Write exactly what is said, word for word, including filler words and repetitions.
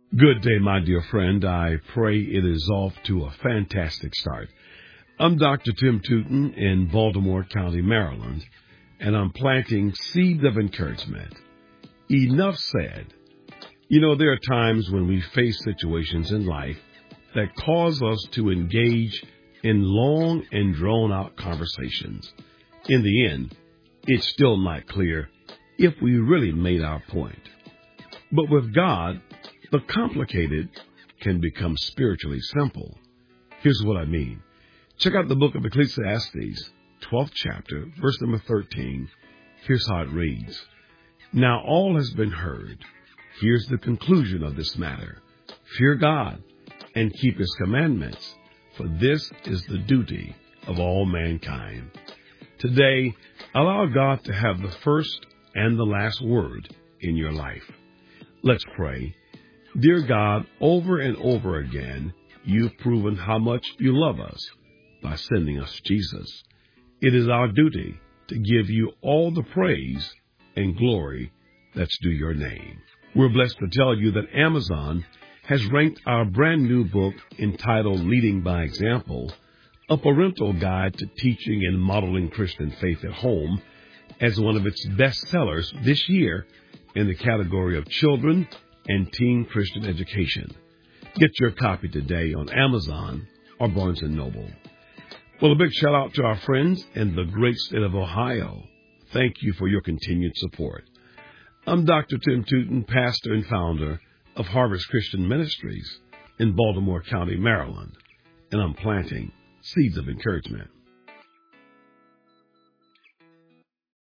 Good day, my dear friend. I pray it is off to a fantastic start. I'm Doctor Tim Tootin in Baltimore County, Maryland, and I'm planting seeds of encouragement. Enough said. You know, there are times when we face situations in life that cause us to engage in long and drawn-out conversations. In the end, it's still not clear if we really made our point. But with God, the complicated can become spiritually simple. Here's what I mean. Check out the book of Ecclesiastes, twelfth chapter, verse number thirteen. Here's how it reads. Now all has been heard. Here's the conclusion of this matter. Fear God and keep his commandments, for this is the duty of all mankind. Today, allow God to have the first and the last word in your life. Let's pray. Dear God, over and over again, you've proven how much you love us by sending us Jesus. It is our duty to give you all the praise and glory that's due your name. We're blessed to tell you that Amazon has ranked our brand new book entitled Leading by Example, a parental guide to teaching and modeling Christian faith at home, as one of its best sellers this year in the category of children and teen Christian education. Get your copy today on Amazon or Barnes and Noble. Well, a big shout out to our friends in the great state of Ohio. Thank you for your continued support. I'm Doctor Tim Tootin, pastor and founder of Harvest Christian Ministries in Baltimore County, Maryland, and I'm planting seeds of encouragement.